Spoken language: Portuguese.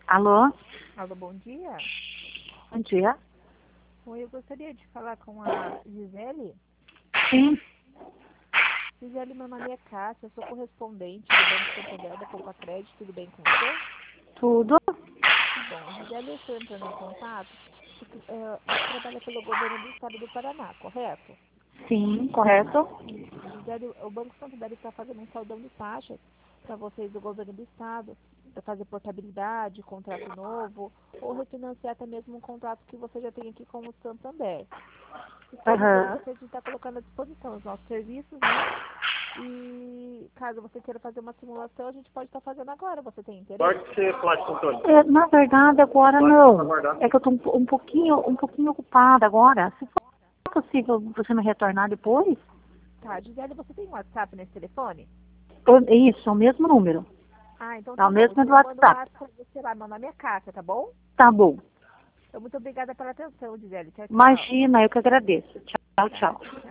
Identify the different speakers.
Speaker 1: Alô?
Speaker 2: Alô, bom dia.
Speaker 1: Bom dia.
Speaker 2: Oi, eu gostaria de falar com a Gisele.
Speaker 1: Sim.
Speaker 2: Gisele, meu nome é Cássia, eu sou correspondente do Banco Santander da Poupa Crédito, tudo bem com você?
Speaker 1: Tudo?
Speaker 2: Que bom. Gisele, eu estou entrando em contato porque você trabalha pelo governo do estado do Paraná, correto?
Speaker 1: Sim, correto.
Speaker 2: Isso. Gisele, o Banco Santander está fazendo um saldão de taxas para vocês do governo do estado, para fazer portabilidade, contrato novo, ou refinanciar até mesmo um contrato que você já tem aqui com o Santander. Estou ligando
Speaker 1: Aham.
Speaker 2: porque a gente está colocando à disposição os nossos serviços, né? E caso você queira fazer uma simulação, a gente pode estar fazendo agora. Você tem interesse?
Speaker 3: Pode ser, pode, controle.
Speaker 1: Na verdade, agora não. É que eu estou um pouquinho ocupada agora. Se for possível você me retornar depois?
Speaker 2: Tá, Gisele, você tem WhatsApp nesse telefone?
Speaker 1: Isso, é o mesmo número.
Speaker 2: Ah, então
Speaker 1: É
Speaker 2: tá
Speaker 1: o
Speaker 2: bom.
Speaker 1: mesmo
Speaker 2: Então
Speaker 1: do
Speaker 2: eu mando
Speaker 1: WhatsApp.
Speaker 2: lá pra você lá. Meu nome é Cássia, tá bom?
Speaker 1: Tá bom.
Speaker 2: Então muito obrigada pela atenção, Gisele. Tchau, tchau.
Speaker 1: Imagina, eu que agradeço. Tchau,
Speaker 2: Tá,
Speaker 1: tchau.
Speaker 2: tchau.